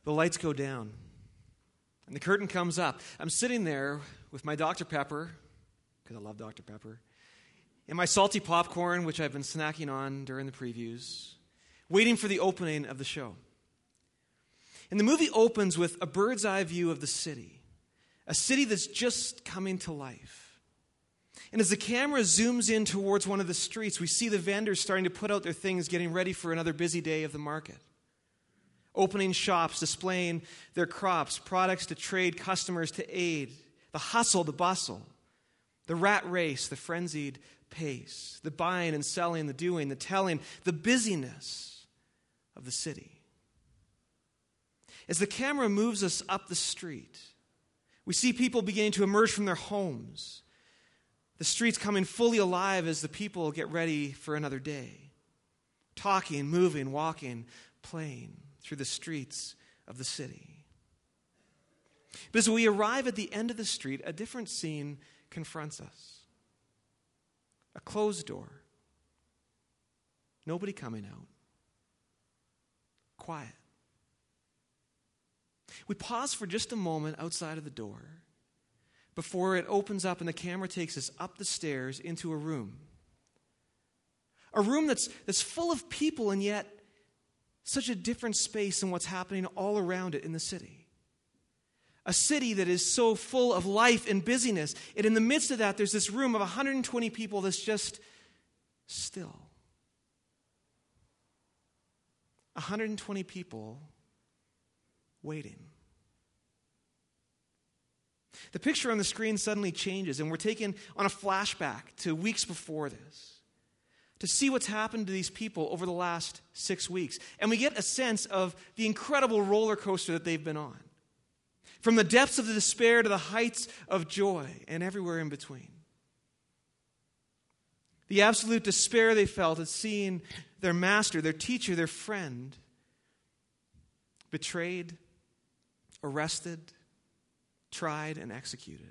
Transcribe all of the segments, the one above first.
The lights go down, and the curtain comes up. I'm sitting there with my Dr. Pepper, because I love Dr. Pepper, and my salty popcorn, which I've been snacking on during the previews, waiting for the opening of the show. And the movie opens with a bird's eye view of the city, a city that's just coming to life. And as the camera zooms in towards one of the streets, we see the vendors starting to put out their things, getting ready for another busy day of the market. Opening shops, displaying their crops, products to trade, customers to aid, the hustle, the bustle, the rat race, the frenzied pace, the buying and selling, the doing, the telling, the busyness of the city. As the camera moves us up the street, we see people beginning to emerge from their homes, the streets coming fully alive as the people get ready for another day, talking, moving, walking, playing through the streets of the city. But as we arrive at the end of the street, a different scene confronts us. A closed door. Nobody coming out. Quiet. We pause for just a moment outside of the door before it opens up and the camera takes us up the stairs into a room. A room that's full of people and yet such a different space than what's happening all around it in the city. A city that is so full of life and busyness. And in the midst of that, there's this room of 120 people that's just still. 120 people waiting. The picture on the screen suddenly changes, and we're taken on a flashback to weeks before this to see what's happened to these people over the last 6 weeks. And we get a sense of the incredible roller coaster that they've been on. From the depths of the despair to the heights of joy and everywhere in between. The absolute despair they felt at seeing their master, their teacher, their friend betrayed, arrested, tried, and executed.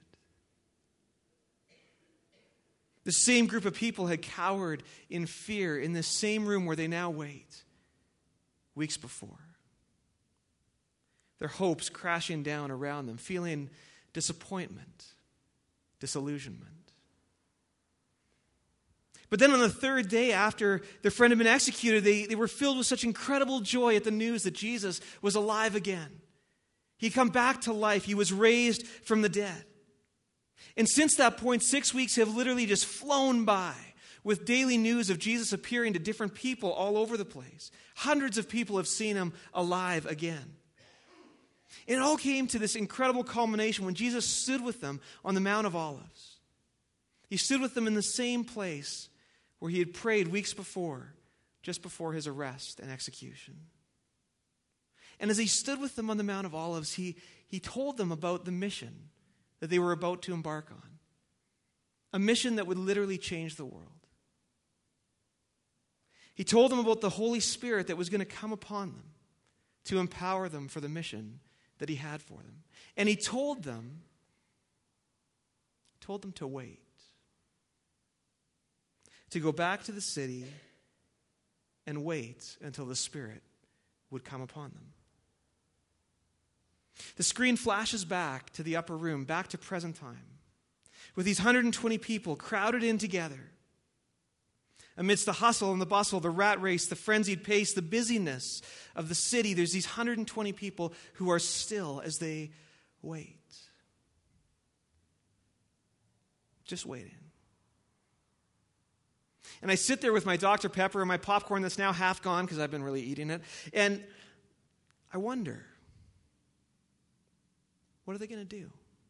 The same group of people had cowered in fear in this same room where they now wait, weeks before. Their hopes crashing down around them, feeling disappointment, disillusionment. But then on the third day after their friend had been executed, they were filled with such incredible joy at the news that Jesus was alive again. He'd come back to life. He was raised from the dead. And since that point, 6 weeks have literally just flown by with daily news of Jesus appearing to different people all over the place. Hundreds of people have seen him alive again. And it all came to this incredible culmination when Jesus stood with them on the Mount of Olives. He stood with them in the same place where he had prayed weeks before, just before his arrest and execution. And as he stood with them on the Mount of Olives, he told them about the mission that they were about to embark on. A mission that would literally change the world. He told them about the Holy Spirit that was going to come upon them to empower them for the mission that he had for them. And he told them to wait. To go back to the city and wait until the Spirit would come upon them. The screen flashes back to the upper room, back to present time, with these 120 people crowded in together. Amidst the hustle and the bustle, the rat race, the frenzied pace, the busyness of the city, there's these 120 people who are still as they wait. Just waiting. And I sit there with my Dr. Pepper and my popcorn that's now half gone because I've been really eating it. And I wonder, what are they going to do?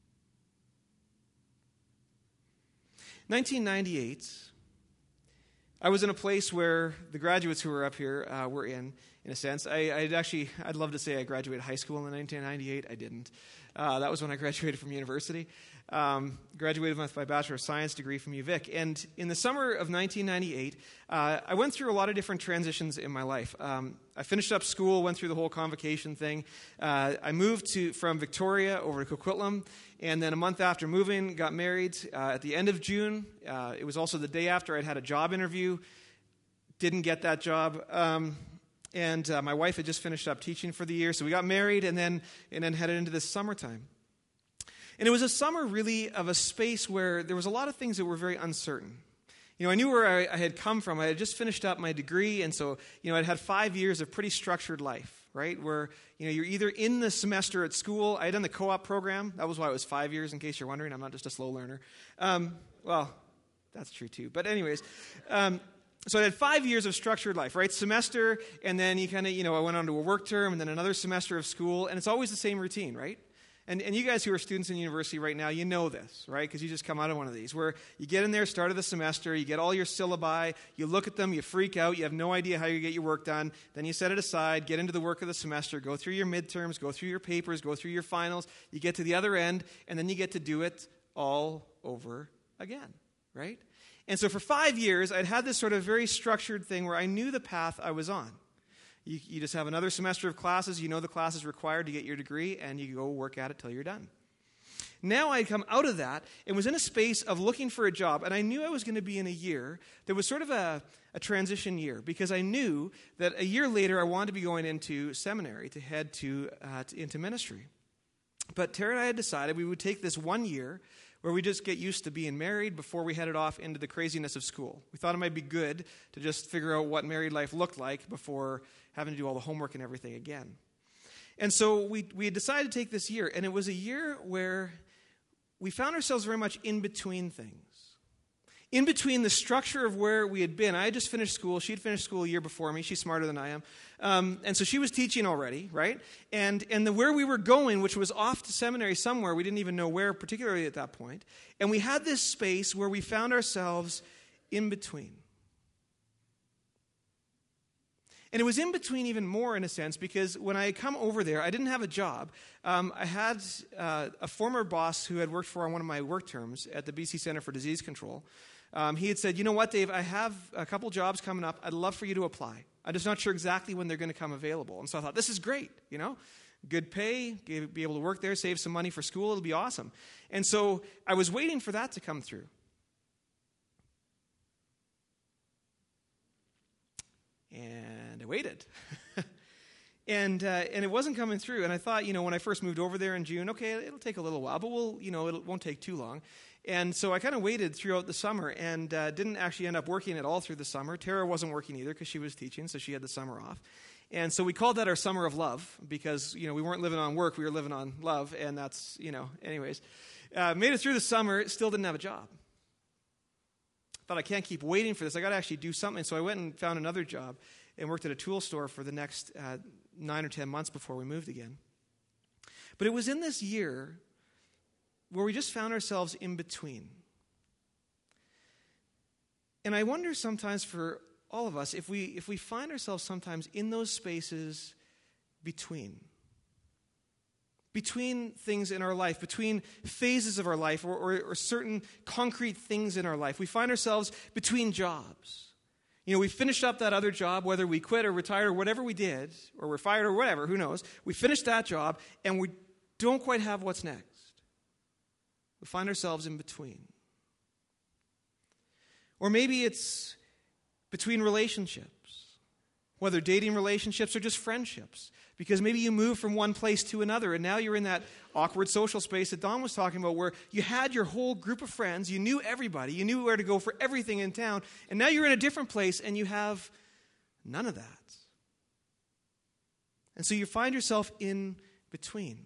1998, I was in a place where the graduates who were up here were in a sense. I'd love to say I graduated high school in 1998. I didn't. That was when I graduated from university. Graduated with my Bachelor of Science degree from UVic. And in the summer of 1998, I went through a lot of different transitions in my life. I finished up school, went through the whole convocation thing. I moved from Victoria over to Coquitlam, and then a month after moving, got married at the end of June. It was also the day after I'd had a job interview. Didn't get that job. And my wife had just finished up teaching for the year, so we got married and then headed into this summertime. And it was a summer really of a space where there was a lot of things that were very uncertain. I knew where I had come from. I had just finished up my degree, and so, I'd had 5 years of pretty structured life, right? Where, you're either in the semester at school. I had done the co-op program. That was why it was 5 years, in case you're wondering. I'm not just a slow learner. Well, that's true too. But anyways, so I had 5 years of structured life, right? Semester, and then you kind of, I went on to a work term, and then another semester of school, and it's always the same routine, right? And you guys who are students in university right now, you know this, right? Because you just come out of one of these, where you get in there, start of the semester, you get all your syllabi, you look at them, you freak out, you have no idea how you get your work done, then you set it aside, get into the work of the semester, go through your midterms, go through your papers, go through your finals, you get to the other end, and then you get to do it all over again, right? And so for 5 years, I'd had this sort of very structured thing where I knew the path I was on. You just have another semester of classes, you know the classes required to get your degree, and you go work at it till you're done. Now I had come out of that and was in a space of looking for a job, and I knew I was going to be in a year that was sort of a transition year, because I knew that a year later I wanted to be going into seminary to head into ministry. But Tara and I had decided we would take this 1 year where we just get used to being married before we headed off into the craziness of school. We thought it might be good to just figure out what married life looked like before having to do all the homework and everything again. And so we had decided to take this year, and it was a year where we found ourselves very much in between things. In between the structure of where we had been. I had just finished school. She had finished school a year before me. She's smarter than I am. And so she was teaching already, right? And where we were going, which was off to seminary somewhere, we didn't even know where particularly at that point. And we had this space where we found ourselves in between. And it was in between even more in a sense, because when I had come over there, I didn't have a job. I had a former boss who had worked for on one of my work terms at the BC Centre for Disease Control. He had said, you know what, Dave, I have a couple jobs coming up. I'd love for you to apply. I'm just not sure exactly when they're going to come available. And so I thought, this is great, good pay, be able to work there, save some money for school, it'll be awesome. And so I was waiting for that to come through. And I waited. And it wasn't coming through. And I thought, when I first moved over there in June, okay, it'll take a little while, but it won't take too long. And so I kind of waited throughout the summer and didn't actually end up working at all through the summer. Tara wasn't working either because she was teaching, so she had the summer off. And so we called that our summer of love because, we weren't living on work, we were living on love. And that's, anyways. Made it through the summer, still didn't have a job. Thought I can't keep waiting for this. I got to actually do something. So I went and found another job and worked at a tool store for the next 9 or 10 months before we moved again. But it was in this year where we just found ourselves in between. And I wonder sometimes for all of us if we find ourselves sometimes in those spaces between things in our life, between phases of our life or certain concrete things in our life. We find ourselves between jobs. We finished up that other job, whether we quit or retired or whatever we did, or we're fired or whatever, who knows. We finished that job, and we don't quite have what's next. We find ourselves in between. Or maybe it's between relationships, whether dating relationships or just friendships. Because maybe you move from one place to another, and now you're in that awkward social space that Don was talking about, where you had your whole group of friends, you knew everybody, you knew where to go for everything in town, and now you're in a different place, and you have none of that. And so you find yourself in between.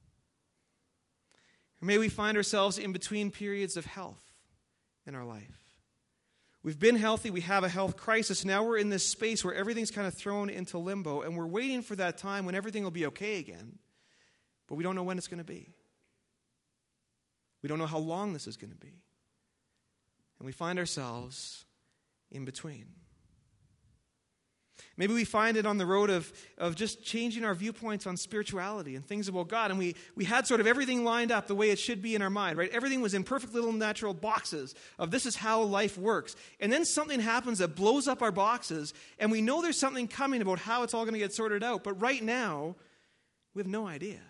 Or maybe we find ourselves in between periods of health in our life. We've been healthy, we have a health crisis. Now we're in this space where everything's kind of thrown into limbo, and we're waiting for that time when everything will be okay again, but we don't know when it's going to be. We don't know how long this is going to be. And we find ourselves in between. Maybe we find it on the road of just changing our viewpoints on spirituality and things about God. And we had sort of everything lined up the way it should be in our mind, right? Everything was in perfect little natural boxes of this is how life works. And then something happens that blows up our boxes, and we know there's something coming about how it's all going to get sorted out. But right now, we have no idea.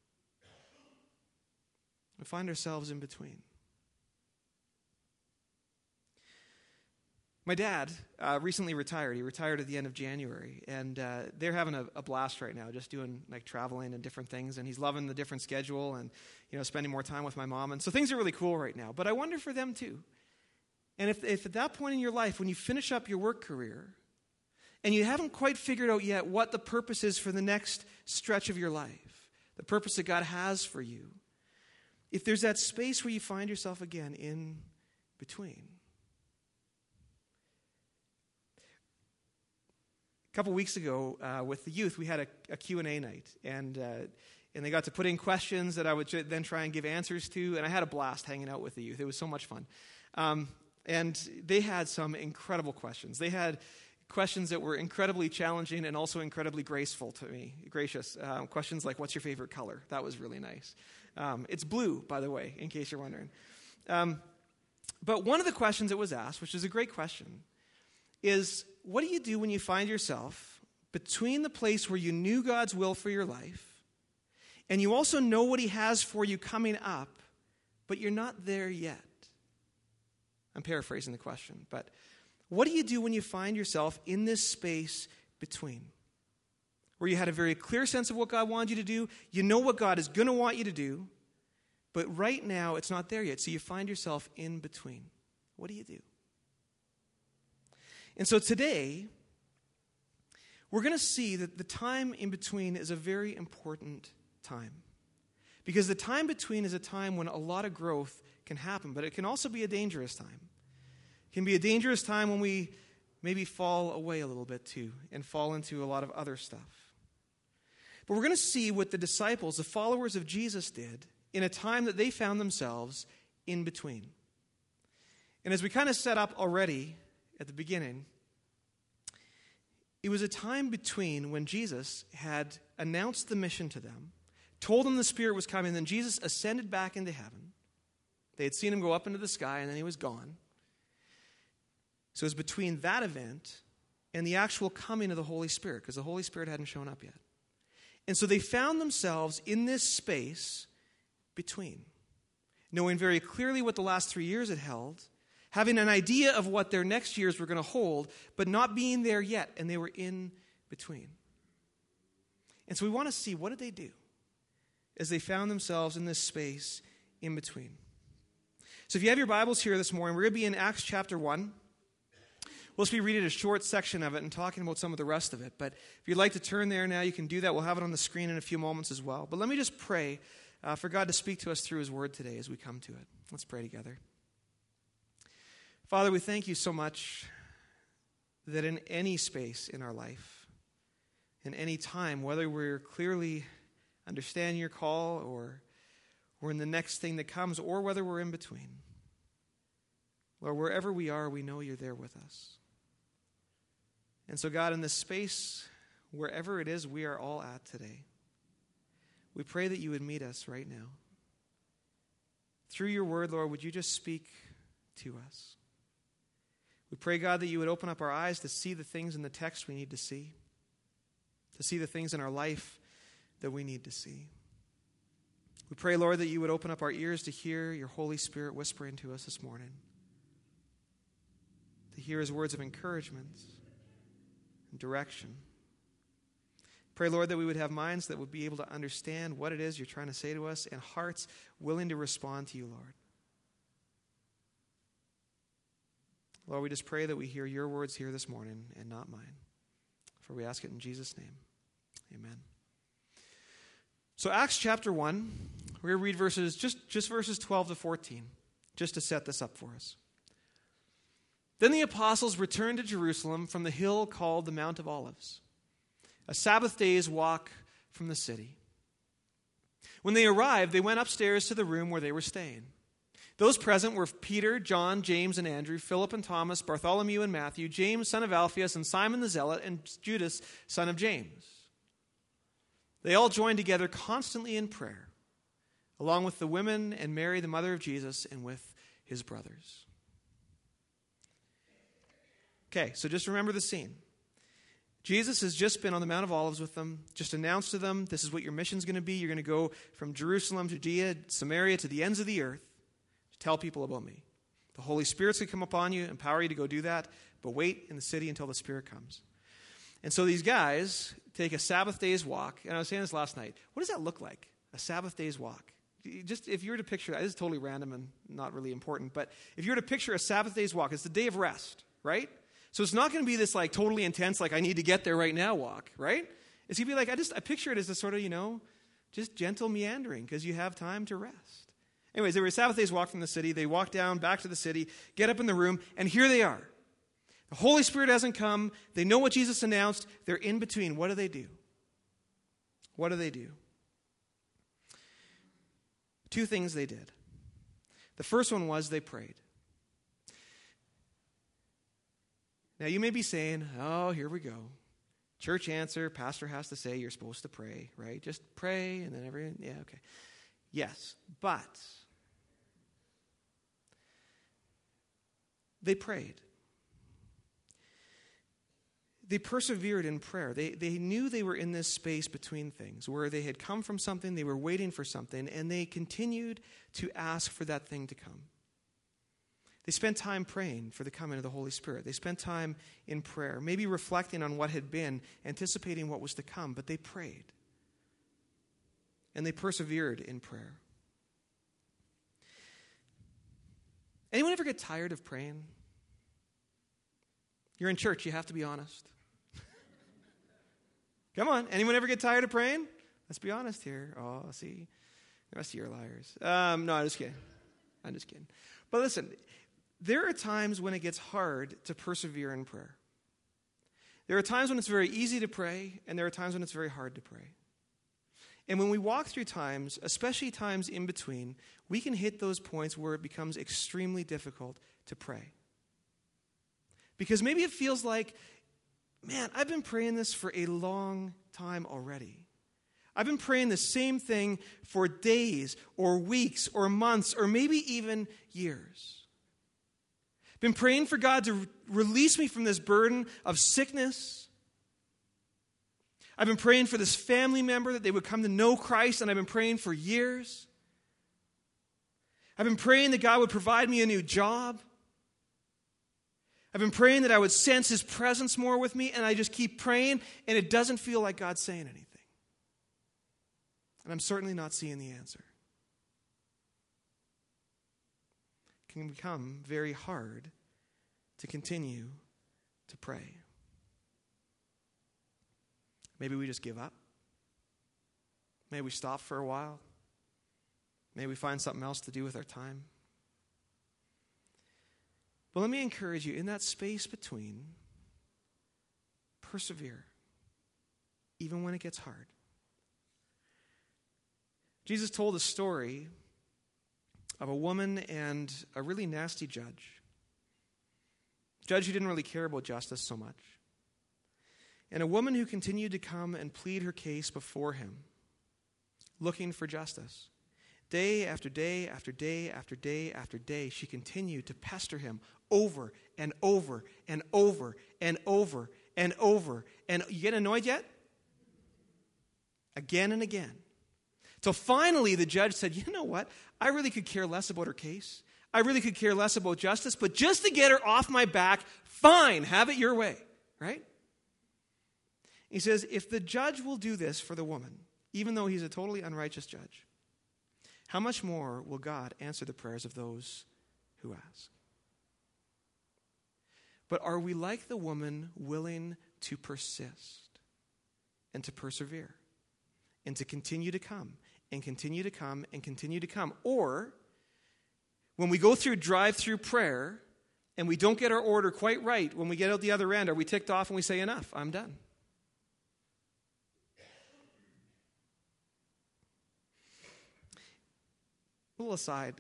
We find ourselves in between. My dad recently retired. He retired at the end of January, and they're having a blast right now, just doing like traveling and different things, and he's loving the different schedule and spending more time with my mom, and so things are really cool right now. But I wonder for them too. And if at that point in your life, when you finish up your work career, and you haven't quite figured out yet what the purpose is for the next stretch of your life, the purpose that God has for you, if there's that space where you find yourself again in between. A couple weeks ago with the youth, we had a Q&A night, and they got to put in questions that I would then try and give answers to, and I had a blast hanging out with the youth. It was so much fun. And they had some incredible questions. They had questions that were incredibly challenging and also incredibly gracious. Questions like, what's your favorite color? That was really nice. It's blue, by the way, in case you're wondering. But one of the questions that was asked, which is a great question, is what do you do when you find yourself between the place where you knew God's will for your life and you also know what he has for you coming up, but you're not there yet? I'm paraphrasing the question, but what do you do when you find yourself in this space between? Where you had a very clear sense of what God wanted you to do, you know what God is going to want you to do, but right now it's not there yet, so you find yourself in between. What do you do? And so today, we're going to see that the time in between is a very important time. Because the time between is a time when a lot of growth can happen, but it can also be a dangerous time. It can be a dangerous time when we maybe fall away a little bit too and fall into a lot of other stuff. But we're going to see what the disciples, the followers of Jesus, did in a time that they found themselves in between. And as we kind of set up already at the beginning, it was a time between when Jesus had announced the mission to them, told them the Spirit was coming, and then Jesus ascended back into heaven. They had seen him go up into the sky, and then he was gone. So it was between that event and the actual coming of the Holy Spirit, because the Holy Spirit hadn't shown up yet. And so they found themselves in this space between, knowing very clearly what the last 3 years had held, having an idea of what their next years were going to hold, but not being there yet, and they were in between. And so we want to see, what did they do as they found themselves in this space in between? So if you have your Bibles here this morning, we're going to be in Acts chapter 1. We'll just be reading a short section of it and talking about some of the rest of it. But if you'd like to turn there now, you can do that. We'll have it on the screen in a few moments as well. But let me just pray for God to speak to us through his word today as we come to it. Let's pray together. Father, we thank you so much that in any space in our life, in any time, whether we're clearly understanding your call or we're in the next thing that comes, or whether we're in between, Lord, wherever we are, we know you're there with us. And so, God, in this space, wherever it is we are all at today, we pray that you would meet us right now. Through your word, Lord, would you just speak to us? We pray, God, that you would open up our eyes to see the things in the text we need to see the things in our life that we need to see. We pray, Lord, that you would open up our ears to hear your Holy Spirit whispering to us this morning, to hear his words of encouragement and direction. Pray, Lord, that we would have minds that would be able to understand what it is you're trying to say to us and hearts willing to respond to you, Lord. Lord, we just pray that we hear your words here this morning and not mine. For we ask it in Jesus' name. Amen. So Acts chapter 1, we're going to read verses, just verses 12 to 14, just to set this up for us. Then the apostles returned to Jerusalem from the hill called the Mount of Olives, a Sabbath day's walk from the city. When they arrived, they went upstairs to the room where they were staying. Those present were Peter, John, James, and Andrew, Philip and Thomas, Bartholomew and Matthew, James, son of Alphaeus, and Simon the Zealot, and Judas, son of James. They all joined together constantly in prayer, along with the women and Mary, the mother of Jesus, and with his brothers. Okay, so just remember the scene. Jesus has just been on the Mount of Olives with them, just announced to them, this is what your mission's going to be. You're going to go from Jerusalem, Judea, Samaria, to the ends of the earth to tell people about me. The Holy Spirit's going to come upon you, empower you to go do that, but wait in the city until the Spirit comes. And so these guys take a Sabbath day's walk, and I was saying this last night. What does that look like, a Sabbath day's walk? Just if you were to picture that, this is totally random and not really important, but if you were to picture a Sabbath day's walk, it's the day of rest, right? So it's not going to be this like totally intense, like I need to get there right now walk, right? It's going to be like, I picture it as a sort of, just gentle meandering because you have time to rest. Anyways, they were a Sabbath day's walk from the city. They walk down back to the city, get up in the room, and here they are. The Holy Spirit hasn't come. They know what Jesus announced. They're in between. What do they do? What do they do? Two things they did. The first one was they prayed. Now you may be saying, oh, here we go. Church answer, pastor has to say you're supposed to pray, right? Just pray and then everything. Yeah, okay. Yes, but they prayed. They persevered in prayer. They knew they were in this space between things where they had come from something, they were waiting for something, and they continued to ask for that thing to come. They spent time praying for the coming of the Holy Spirit. They spent time in prayer, maybe reflecting on what had been, anticipating what was to come, but they prayed. And they persevered in prayer. Anyone ever get tired of praying? You're in church, you have to be honest. Come on, anyone ever get tired of praying? Let's be honest here. Oh, see, the rest of you are liars. No, I'm just kidding. But listen, there are times when it gets hard to persevere in prayer. There are times when it's very easy to pray, and there are times when it's very hard to pray. And when we walk through times, especially times in between, we can hit those points where it becomes extremely difficult to pray. Because maybe it feels like, man, I've been praying this for a long time already. I've been praying the same thing for days or weeks or months or maybe even years. Been praying for God to release me from this burden of sickness. I've been praying for this family member that they would come to know Christ, and I've been praying for years. I've been praying that God would provide me a new job. I've been praying that I would sense His presence more with me, and I just keep praying, and it doesn't feel like God's saying anything. And I'm certainly not seeing the answer. It can become very hard to continue to pray. Maybe we just give up. Maybe we stop for a while. Maybe we find something else to do with our time. But let me encourage you, in that space between, persevere, even when it gets hard. Jesus told a story of a woman and a really nasty judge. Judge who didn't really care about justice so much. And a woman who continued to come and plead her case before him, looking for justice. Day after day after day after day after day, she continued to pester him over and over and over and over and over. And you get annoyed yet? Again and again. So finally the judge said, you know what? I really could care less about her case. I really could care less about justice, but just to get her off my back, fine, have it your way, right? He says, if the judge will do this for the woman, even though he's a totally unrighteous judge, how much more will God answer the prayers of those who ask? But are we like the woman, willing to persist and to persevere and to continue to come and continue to come and continue to come? Or when we go through drive-through prayer and we don't get our order quite right, when we get out the other end, are we ticked off and we say, enough, I'm done? A little aside.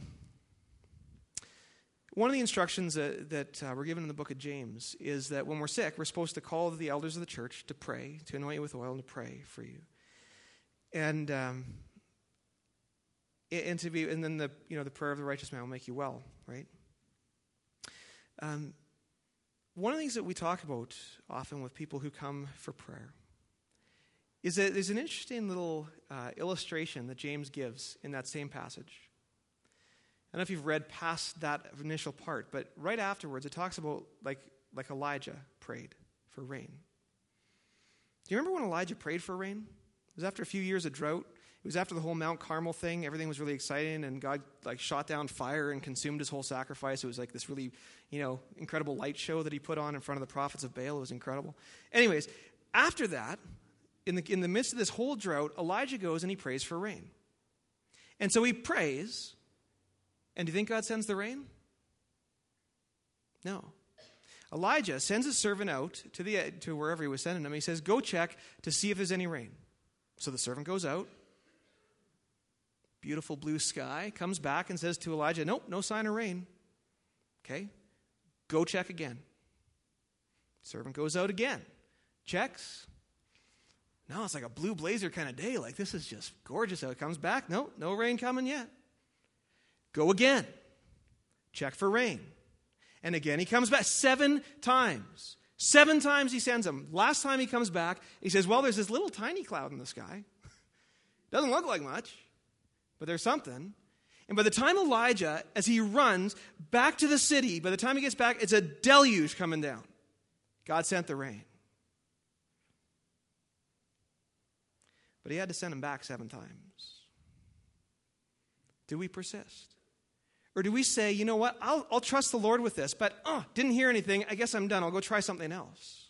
One of the instructions that we're given in the book of James is that when we're sick, we're supposed to call the elders of the church to pray, to anoint you with oil, and to pray for you. And then the prayer of the righteous man will make you well, right? One of the things that we talk about often with people who come for prayer is that there's an interesting little illustration that James gives in that same passage. I don't know if you've read past that initial part, but right afterwards it talks about like Elijah prayed for rain. Do you remember when Elijah prayed for rain? It was after a few years of drought. It was after the whole Mount Carmel thing. Everything was really exciting, and God shot down fire and consumed his whole sacrifice. It was like this really, incredible light show that he put on in front of the prophets of Baal. It was incredible. Anyways, after that, in the midst of this whole drought, Elijah goes and he prays for rain. And so he prays, and do you think God sends the rain? No. Elijah sends his servant out to wherever he was sending him. He says, go check to see if there's any rain. So the servant goes out. Beautiful blue sky. Comes back and says to Elijah, nope, no sign of rain. Okay, go check again. Servant goes out again. Checks. No, it's like a blue blazer kind of day. Like, this is just gorgeous out. Comes back. No rain coming yet. Go again. Check for rain. And again, he comes back 7 times. 7 times he sends him. Last time he comes back, he says, well, there's this little tiny cloud in the sky. Doesn't look like much, but there's something. And by the time Elijah, as he runs back to the city, by the time he gets back, it's a deluge coming down. God sent the rain. But he had to send him back 7 times. Do we persist? Or do we say, you know what, I'll trust the Lord with this, but didn't hear anything, I guess I'm done, I'll go try something else.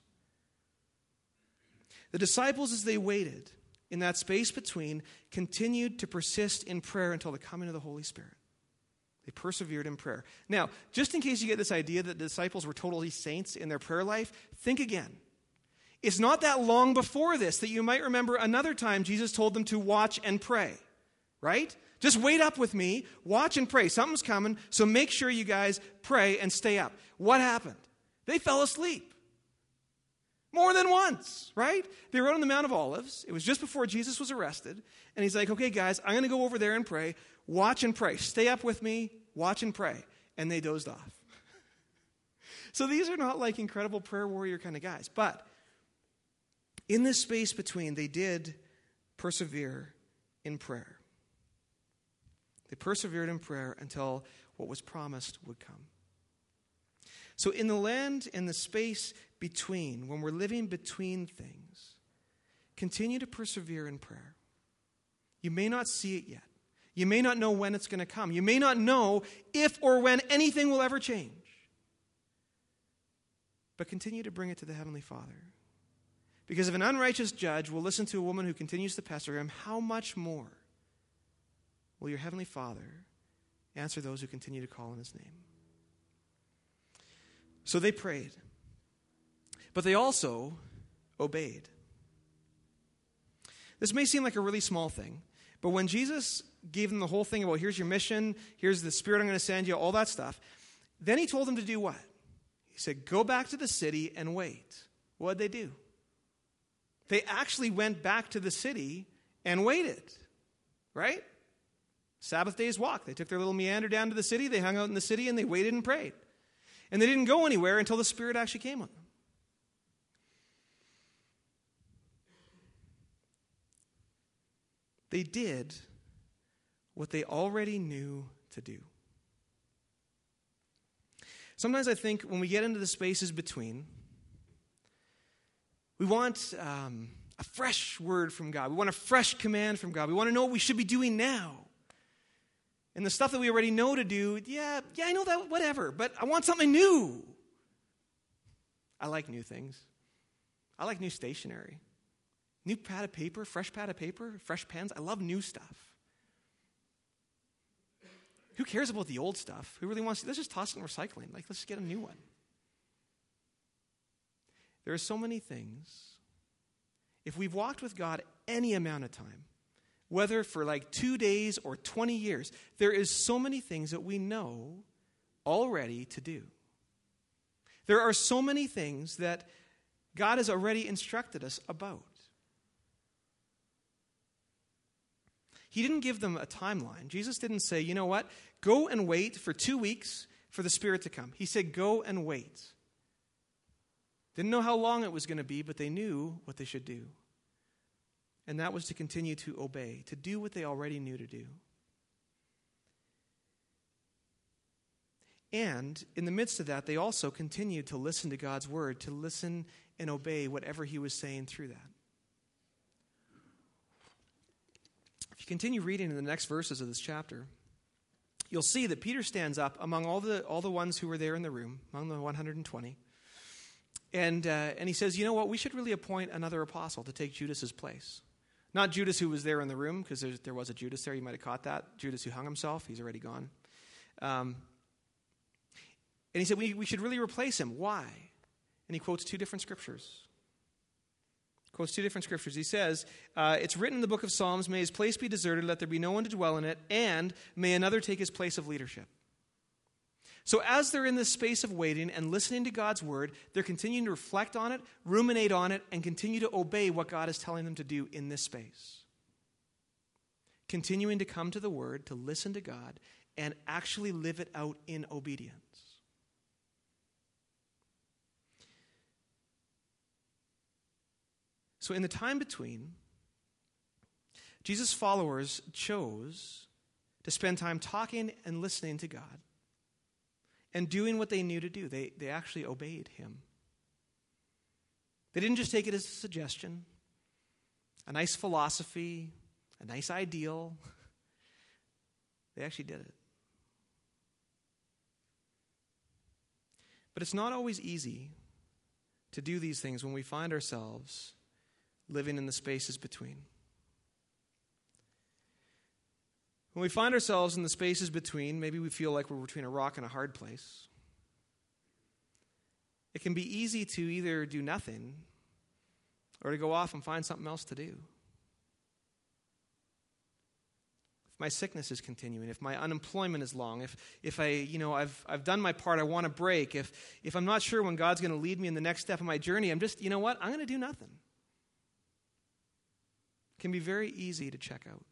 The disciples, as they waited in that space between, continued to persist in prayer until the coming of the Holy Spirit. They persevered in prayer. Now, just in case you get this idea that the disciples were totally saints in their prayer life, think again. It's not that long before this that you might remember another time Jesus told them to watch and pray, right? Just wait up with me, watch and pray. Something's coming, so make sure you guys pray and stay up. What happened? They fell asleep. More than once, right? They were on the Mount of Olives. It was just before Jesus was arrested. And he's like, okay, guys, I'm going to go over there and pray. Watch and pray. Stay up with me, watch and pray. And they dozed off. So these are not like incredible prayer warrior kind of guys. But in this space between, they did persevere in prayer. They persevered in prayer until what was promised would come. So in the land, in the space between, when we're living between things, continue to persevere in prayer. You may not see it yet. You may not know when it's going to come. You may not know if or when anything will ever change. But continue to bring it to the Heavenly Father. Because if an unrighteous judge will listen to a woman who continues to pester him, how much more will your Heavenly Father answer those who continue to call on His name? So they prayed, but they also obeyed. This may seem like a really small thing, but when Jesus gave them the whole thing about here's your mission, here's the Spirit I'm going to send you, all that stuff, then He told them to do what? He said, go back to the city and wait. What did they do? They actually went back to the city and waited, right? Sabbath day's walk. They took their little meander down to the city, they hung out in the city, and they waited and prayed. And they didn't go anywhere until the Spirit actually came on them. They did what they already knew to do. Sometimes I think when we get into the spaces between, we want a fresh word from God. We want a fresh command from God. We want to know what we should be doing now. And the stuff that we already know to do, yeah, I know that, whatever, but I want something new. I like new things. I like new stationery. New pad of paper, fresh pens. I love new stuff. Who cares about the old stuff? Who really wants to? Let's just toss it in recycling. Like, let's get a new one. There are so many things. If we've walked with God any amount of time, whether for like 2 days or 20 years, there is so many things that we know already to do. There are so many things that God has already instructed us about. He didn't give them a timeline. Jesus didn't say, you know what, go and wait for 2 weeks for the Spirit to come. He said, go and wait. Didn't know how long it was going to be, but they knew what they should do. And that was to continue to obey, to do what they already knew to do. And in the midst of that, they also continued to listen to God's word, to listen and obey whatever he was saying through that. If you continue reading in the next verses of this chapter, you'll see that Peter stands up among all the ones who were there in the room, among the 120, and he says, you know what, we should really appoint another apostle to take Judas's place. Not Judas who was there in the room, because there was a Judas there, you might have caught that. Judas who hung himself, he's already gone. And he said, we should really replace him. Why? And he quotes two different scriptures. He says, it's written in the book of Psalms, may his place be deserted, let there be no one to dwell in it, and may another take his place of leadership. So as they're in this space of waiting and listening to God's word, they're continuing to reflect on it, ruminate on it, and continue to obey what God is telling them to do in this space. Continuing to come to the word, to listen to God, and actually live it out in obedience. So in the time between, Jesus' followers chose to spend time talking and listening to God and doing what they knew to do. They actually obeyed him. They didn't just take it as a suggestion, a nice philosophy, a nice ideal. They actually did it. But it's not always easy to do these things when we find ourselves living in the spaces between. When we find ourselves in the spaces between, maybe we feel like we're between a rock and a hard place. It can be easy to either do nothing or to go off and find something else to do. If my sickness is continuing, if my unemployment is long, if I've done my part, I want to break, if I'm not sure when God's going to lead me in the next step of my journey, I'm just, you know what, I'm going to do nothing. It can be very easy to check out.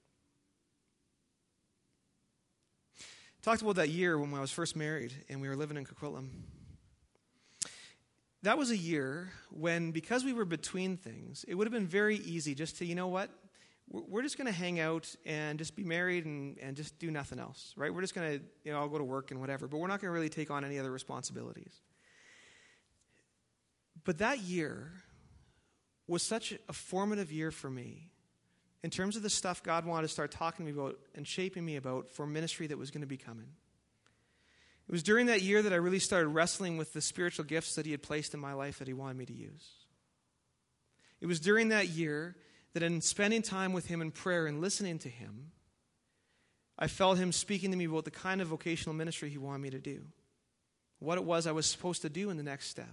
Talked about that year when I was first married and we were living in Coquitlam. That was a year when, because we were between things, it would have been very easy just to, you know what, we're just going to hang out and just be married and just do nothing else, right? We're just going to, I'll go to work and whatever, but we're not going to really take on any other responsibilities. But that year was such a formative year for me in terms of the stuff God wanted to start talking to me about and shaping me about for ministry that was going to be coming. It was during that year that I really started wrestling with the spiritual gifts that he had placed in my life that he wanted me to use. It was during that year that in spending time with him in prayer and listening to him, I felt him speaking to me about the kind of vocational ministry he wanted me to do, what it was I was supposed to do in the next step.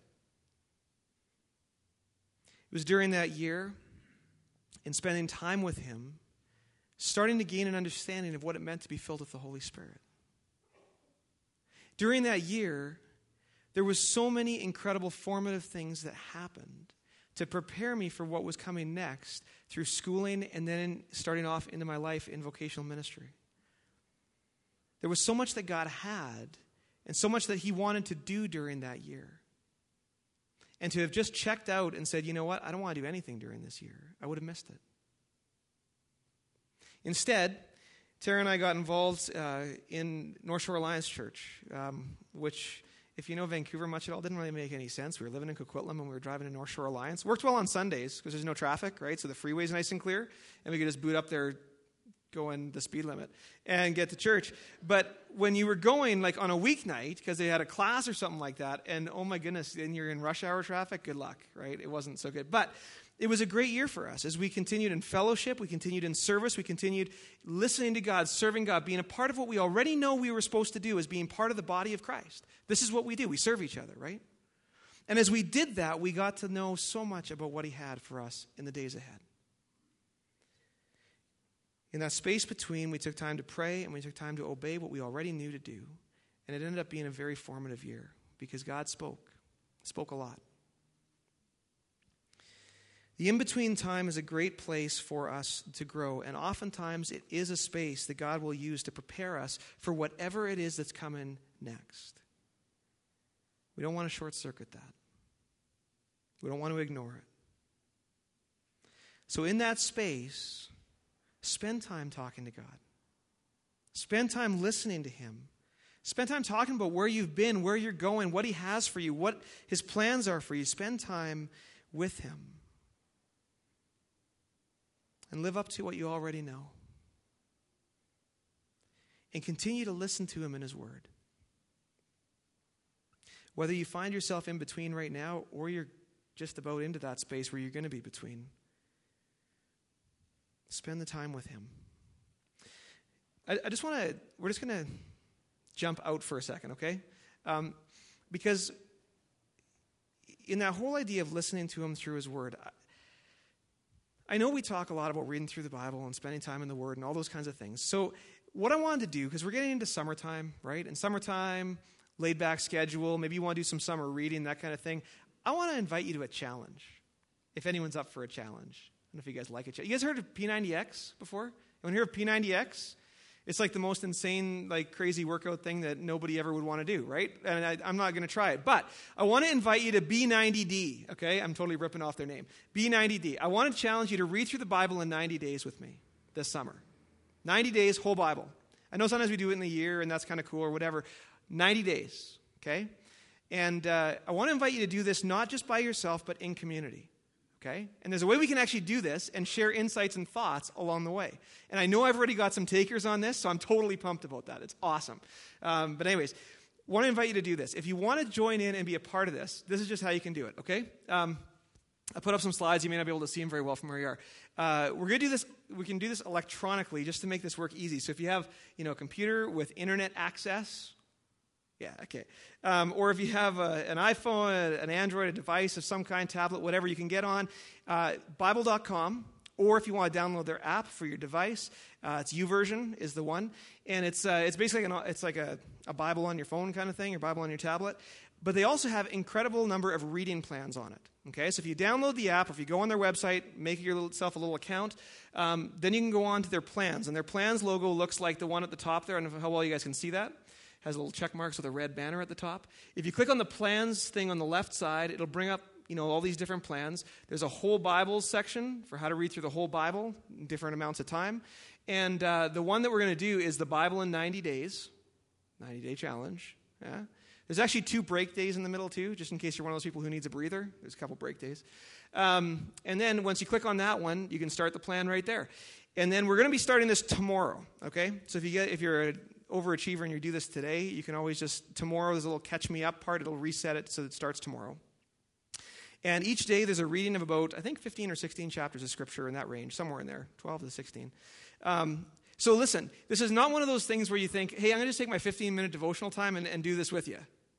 It was during that year, in spending time with him, starting to gain an understanding of what it meant to be filled with the Holy Spirit. During that year, there was so many incredible formative things that happened to prepare me for what was coming next through schooling and then starting off into my life in vocational ministry. There was so much that God had and so much that he wanted to do during that year. And to have just checked out and said, you know what, I don't want to do anything during this year, I would have missed it. Instead, Tara and I got involved in North Shore Alliance Church, which, if you know Vancouver much at all, didn't really make any sense. We were living in Coquitlam and we were driving to North Shore Alliance. Worked well on Sundays because there's no traffic, right? So the freeway's nice and clear, and we could just boot up there going the speed limit and get to church. But when you were going like on a weeknight because they had a class or something like that, and oh my goodness, then you're in rush hour traffic, good luck, right? It wasn't so good. But it was a great year for us as we continued in fellowship, we continued in service, we continued listening to God, serving God, being a part of what we already know we were supposed to do as being part of the body of Christ. This is what we do. We serve each other, right? And as we did that, we got to know so much about what he had for us in the days ahead. In that space between, we took time to pray and we took time to obey what we already knew to do. And it ended up being a very formative year because God spoke a lot. The in-between time is a great place for us to grow, and oftentimes it is a space that God will use to prepare us for whatever it is that's coming next. We don't want to short-circuit that. We don't want to ignore it. So in that space, spend time talking to God. Spend time listening to him. Spend time talking about where you've been, where you're going, what he has for you, what his plans are for you. Spend time with him. And live up to what you already know. And continue to listen to him in his word. Whether you find yourself in between right now or you're just about into that space where you're going to be between, spend the time with him. We're just going to jump out for a second, okay? Because in that whole idea of listening to him through his word, I know we talk a lot about reading through the Bible and spending time in the word and all those kinds of things. So what I wanted to do, because we're getting into summertime, right? And summertime, laid back schedule, maybe you want to do some summer reading, that kind of thing. I want to invite you to a challenge, if anyone's up for a challenge. I don't know if you guys like it. You guys heard of P90X before? Anyone hear of P90X? It's like the most insane, like crazy workout thing that nobody ever would want to do, right? And I'm not going to try it. But I want to invite you to B90D, okay? I'm totally ripping off their name. B90D. I want to challenge you to read through the Bible in 90 days with me this summer. 90 days, whole Bible. I know sometimes we do it in a year, and that's kind of cool or whatever. 90 days, okay? And I want to invite you to do this not just by yourself, but in community. Okay? And there's a way we can actually do this and share insights and thoughts along the way. And I know I've already got some takers on this, so I'm totally pumped about that. It's awesome. But anyways, want to invite you to do this. If you want to join in and be a part of this, this is just how you can do it, okay? I put up some slides. You may not be able to see them very well from where you are. We're going to do this. We can do this electronically just to make this work easy. So if you have, a computer with internet access, yeah, okay. Or if you have an iPhone, an Android, a device of some kind, tablet, whatever, you can get on Bible.com. Or if you want to download their app for your device, it's YouVersion is the one. And it's basically like a Bible on your phone kind of thing, or Bible on your tablet. But they also have incredible number of reading plans on it. Okay, so if you download the app, or if you go on their website, make yourself a little account, then you can go on to their plans. And their plans logo looks like the one at the top there. I don't know how well you guys can see that. Has little check marks with a red banner at the top. If you click on the plans thing on the left side, it'll bring up all these different plans. There's a whole Bibles section for how to read through the whole Bible in different amounts of time. And the one that we're going to do is the Bible in 90 days, 90-day challenge. Yeah. There's actually 2 break days in the middle too, just in case you're one of those people who needs a breather. There's a couple break days. And then once you click on that one, you can start the plan right there. And then we're going to be starting this tomorrow. Okay, so if you're an overachiever and you do this today, you can always tomorrow there's a little catch me up part. It'll reset it so it starts tomorrow. And each day there's a reading of about, I think, 15 or 16 chapters of Scripture in that range, somewhere in there, 12 to 16. So listen, this is not one of those things where you think, hey, I'm going to just take my 15-minute devotional time and do this with you.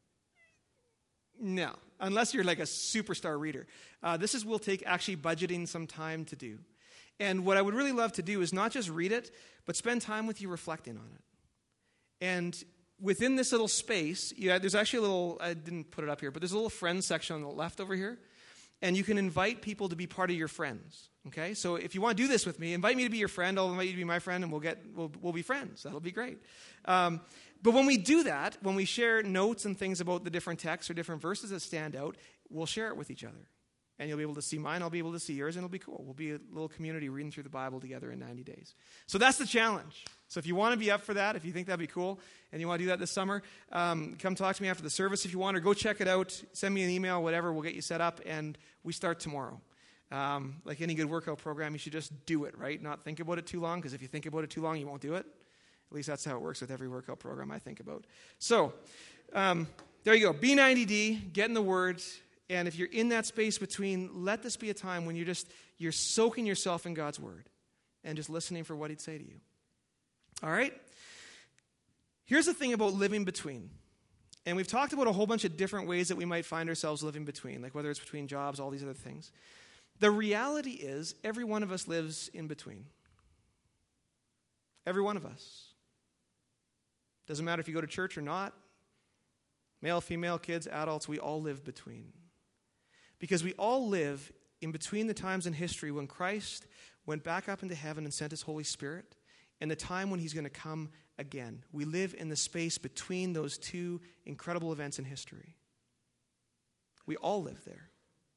No, unless you're like a superstar reader. Will take actually budgeting some time to do. And what I would really love to do is not just read it, but spend time with you reflecting on it. And within this little space, there's actually a little, I didn't put it up here, but there's a little friends section on the left over here. And you can invite people to be part of your friends. Okay? So if you want to do this with me, invite me to be your friend. I'll invite you to be my friend, and we'll be friends. That'll be great. But when we do that, when we share notes and things about the different texts or different verses that stand out, we'll share it with each other. And you'll be able to see mine, I'll be able to see yours, and it'll be cool. We'll be a little community reading through the Bible together in 90 days. So that's the challenge. So if you want to be up for that, if you think that'd be cool, and you want to do that this summer, come talk to me after the service if you want, or go check it out, send me an email, whatever, we'll get you set up, and we start tomorrow. Like any good workout program, you should just do it, right? Not think about it too long, because if you think about it too long, you won't do it. At least that's how it works with every workout program I think about. So, there you go. B90D, get in the Word. And if you're in that space between, let this be a time when you're soaking yourself in God's Word and just listening for what He'd say to you. All right? Here's the thing about living between. And we've talked about a whole bunch of different ways that we might find ourselves living between, like whether it's between jobs, all these other things. The reality is every one of us lives in between. Every one of us. Doesn't matter if you go to church or not. Male, female, kids, adults, we all live between. Because we all live in between the times in history when Christ went back up into heaven and sent His Holy Spirit and the time when He's going to come again. We live in the space between those two incredible events in history. We all live there.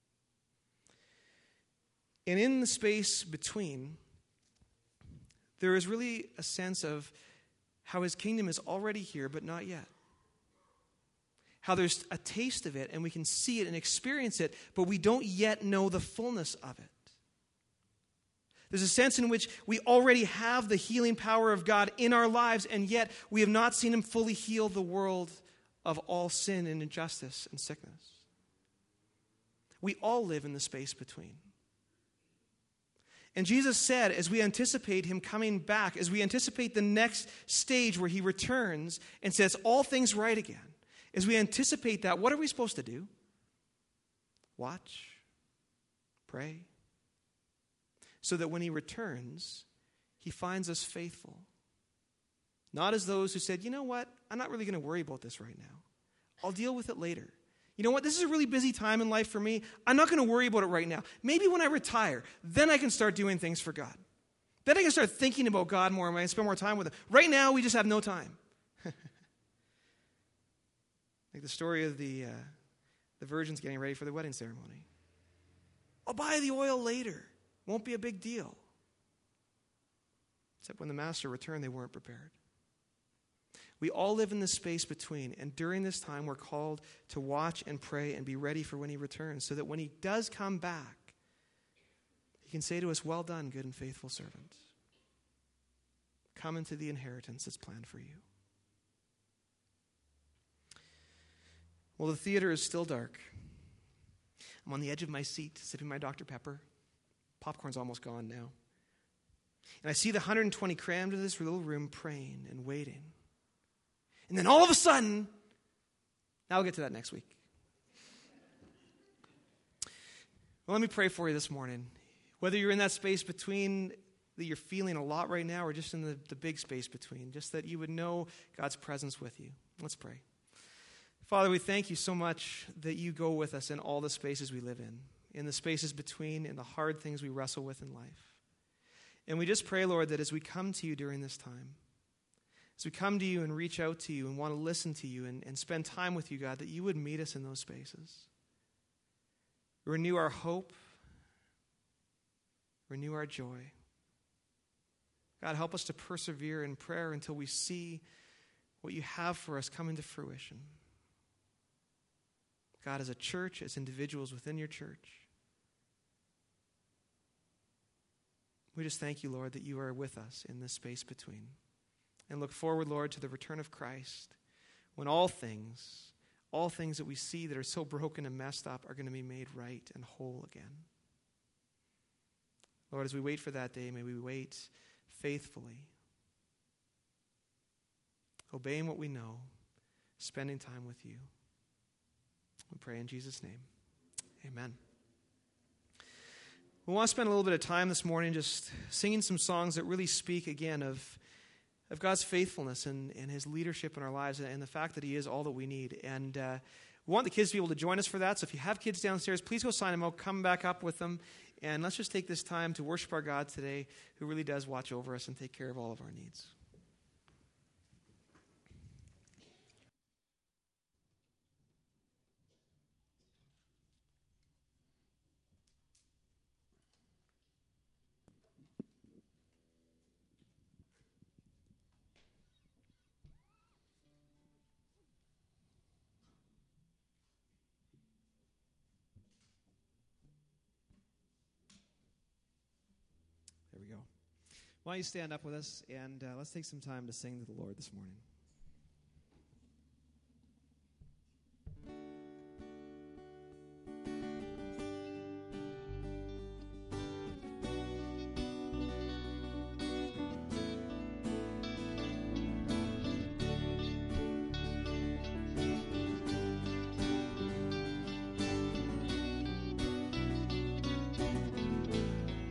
And in the space between, there is really a sense of how His kingdom is already here, but not yet. how there's a taste of it and we can see it and experience it, but we don't yet know the fullness of it. There's a sense in which we already have the healing power of God in our lives, and yet we have not seen him fully heal the world of all sin and injustice and sickness. We all live in the space between. And Jesus said, as we anticipate him coming back, as we anticipate the next stage where he returns and sets all things right again, as we anticipate that, what are we supposed to do? Watch, pray, so that when he returns, he finds us faithful. Not as those who said, you know what, I'm not really going to worry about this right now. I'll deal with it later. You know what, this is a really busy time in life for me. I'm not going to worry about it right now. Maybe when I retire, then I can start doing things for God. Then I can start thinking about God more and I can spend more time with him. Right now, we just have no time. Like the story of the virgins getting ready for the wedding ceremony. I'll buy the oil later. Won't be a big deal. Except when the master returned, they weren't prepared. We all live in the space between, and during this time we're called to watch and pray and be ready for when he returns, so that when he does come back, he can say to us, well done, good and faithful servant. Come into the inheritance that's planned for you. Well, the theater is still dark. I'm on the edge of my seat, sipping my Dr. Pepper. Popcorn's almost gone now. And I see the 120 crammed into this little room praying and waiting. And then all of a sudden, now we'll get to that next week. Well, let me pray for you this morning. Whether you're in that space between that you're feeling a lot right now or just in the big space between, just that you would know God's presence with you. Let's pray. Father, we thank you so much that you go with us in all the spaces we live in the spaces between, in the hard things we wrestle with in life. And we just pray, Lord, that as we come to you during this time, as we come to you and reach out to you and want to listen to you and spend time with you, God, that you would meet us in those spaces. Renew our hope. Renew our joy. God, help us to persevere in prayer until we see what you have for us come into fruition. God, as a church, as individuals within your church, we just thank you, Lord, that you are with us in this space between. And look forward, Lord, to the return of Christ, when all things that we see that are so broken and messed up are going to be made right and whole again. Lord, as we wait for that day, may we wait faithfully, obeying what we know, spending time with you. We pray in Jesus' name. Amen. We want to spend a little bit of time this morning just singing some songs that really speak again of God's faithfulness and his leadership in our lives and the fact that he is all that we need. And we want the kids to be able to join us for that. So if you have kids downstairs, please go sign them out. Come back up with them. And let's just take this time to worship our God today, who really does watch over us and take care of all of our needs. There we go. Why don't you stand up with us, and let's take some time to sing to the Lord this morning.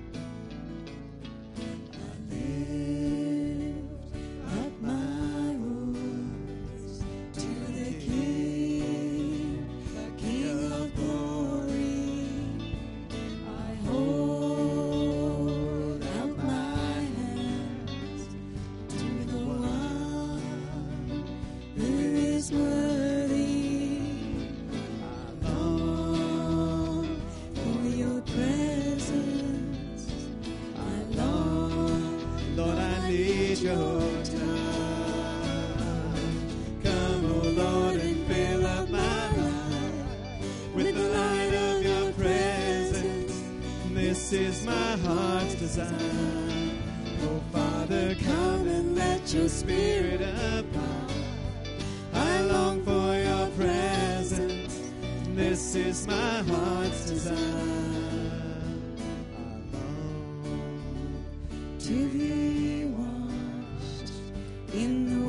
At my my heart's desire. Oh, Father, come and let your Spirit abide. I long for your presence. This is my heart's desire. I long to be washed in the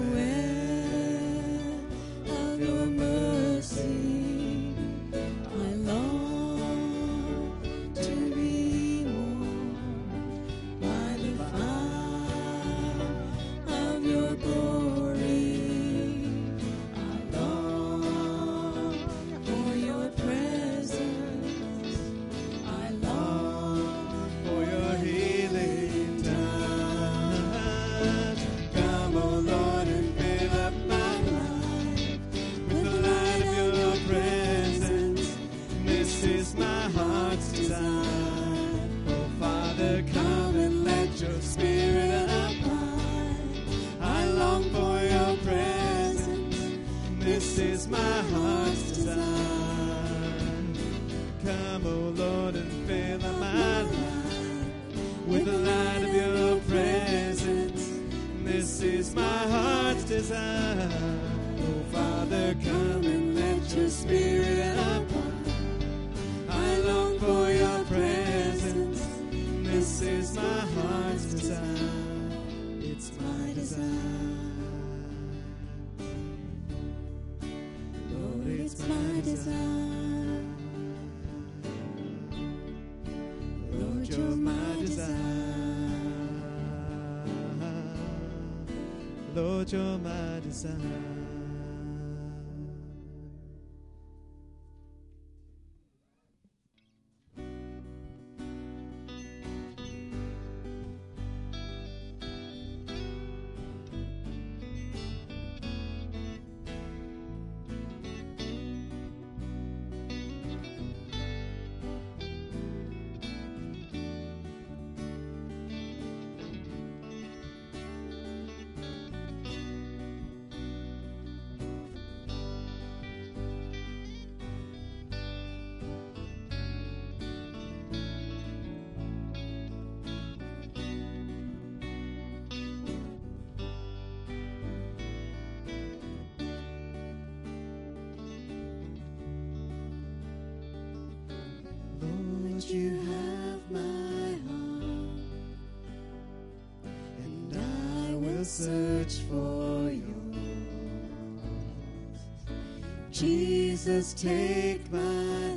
well of your mercy. I long to be warmed by the fire of your glory. I long for your presence. I long for your healing touch. Come, O Lord, and fill up my life with the light of your presence. This is my heart's desire. Oh, Father, come and let your Spirit abide. I long for your presence. This is my heart's desire. Come, O Lord, and fill up my life with the light of your presence. This is my heart's desire. Oh, Father, come and let your Spirit abide. I long for your presence. This is my heart's desire. It's my desire. Lord, it's my desire. Lord, you're my desire. Lord, you're my desire. Lord, you have my heart, and I will search for yours. Jesus, take my